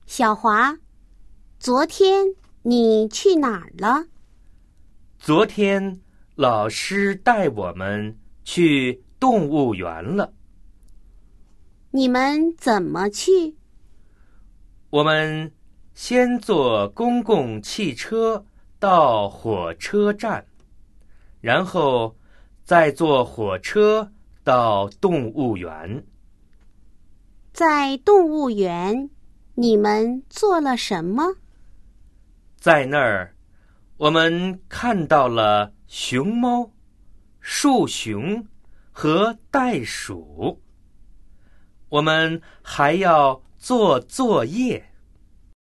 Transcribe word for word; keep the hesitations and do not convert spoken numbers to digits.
小华，昨天你去哪儿了？ 昨天老师带我们去动物园了。 你们怎么去？ 我们先坐公共汽车到火车站，然后再坐火车到动物园。 在动物园，你们做了什么？ 在那儿，我们看到了熊猫、树熊和袋鼠。我们还要做作业。